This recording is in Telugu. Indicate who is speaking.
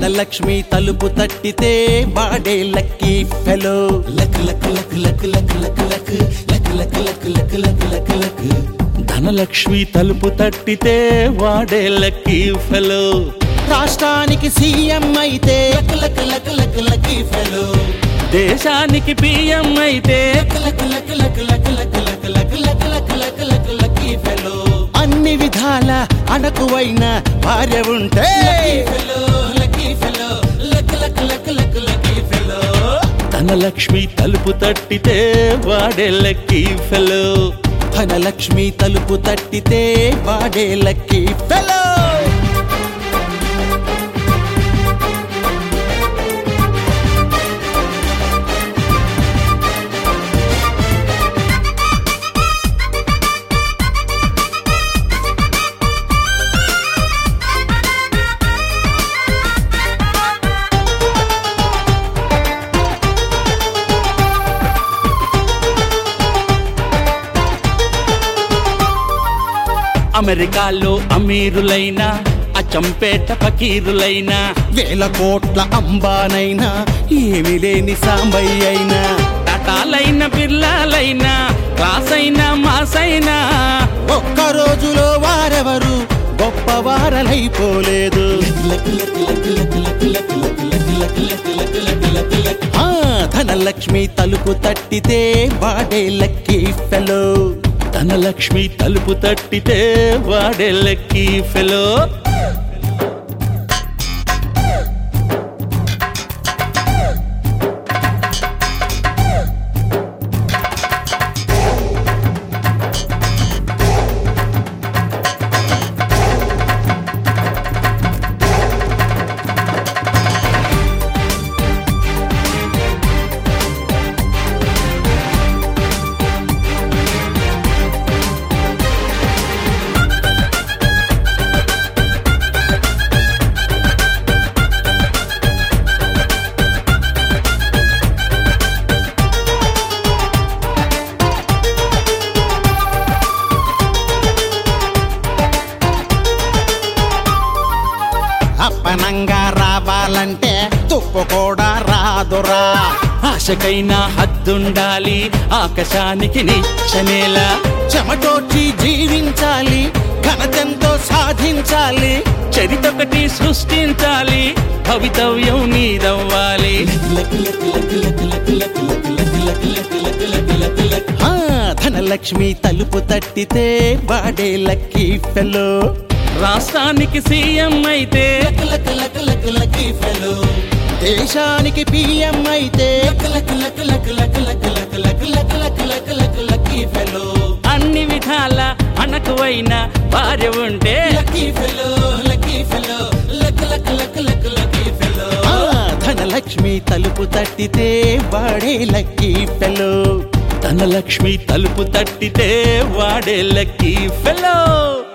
Speaker 1: ధనలక్ష్మి తలుపు తట్టితే వాడే lucky fellow. Luck luck luck luck luck luck luck luck luck luck luck luck luck luck.
Speaker 2: Dhanalakshmi తలుపు తట్టితే వాడే లక్కీ ఫెలో.
Speaker 1: రాష్ట్రానికి సీఎం అయితే luck luck luck luck lucky fellow.
Speaker 2: దేశానికి పిఎం అయితే
Speaker 1: luck luck luck luck luck luck luck luck luck luck luck lucky fellow. అన్ని విధాల అణకువైన భార్య ఉంటే lucky fellow lucky fellow luck luck luck luck lucky fellow.
Speaker 2: Dhanalakshmi తలుపు తట్టితే వాడే లక్కీ ఫెలో.
Speaker 1: ధనలక్ష్మి తలుపు తట్టితే వాడే లక్కీ ఫెలో.
Speaker 2: అమెరికాలో అమీరులైనా అచ్చంపేట ఫకీరులైనా
Speaker 1: వేల కోట్ల అంబానైనా ఏమి లేని సాంబయ్య అయినా
Speaker 2: టాటాలైన బిర్లాలైనా క్లాస్ అయినా మాసైనా
Speaker 1: ఒక్క రోజులో వారెవరు గొప్పవారలైపోలేదు. ధనలక్ష్మి తలుపు తట్టితే వాడే లక్కీ ఫెలో.
Speaker 2: ధనలక్ష్మి తలుపు తట్టితే వాడే లక్కీ ఫెలో.
Speaker 1: అప్పనంగా రావాలంటే తుప్పు కూడా రాదురా.
Speaker 2: ఆశకైనా హద్దుండాలి ఆకాశానికి నిచ్చనేలా.
Speaker 1: చెమటోచి జీవించాలి ఘనతెంతో సాధించాలి.
Speaker 2: చరితొకటి సృష్టించాలి భవితవ్యం నీదవ్వాలి.
Speaker 1: ధనలక్ష్మి తలుపు తట్టితే వాడే లక్కీ ఫెలో.
Speaker 2: రాష్ట్రానికి సీఎం అయితే
Speaker 1: luck luck luck lucky fellow. దేశానికి పిఎం అయితే luck luck luck luck luck luck luck luck luck luck luck lucky fellow.
Speaker 2: అన్ని విధాల అణకువైన భార్య ఉంటే
Speaker 1: lucky fellow lucky fellow luck luck luck luck lucky fellow. Dhanalakshmi తలుపు తట్టితే వాడే లక్కీ ఫెలో.
Speaker 2: ధనలక్ష్మి తలుపు తట్టితే వాడే లక్కీ ఫెలో.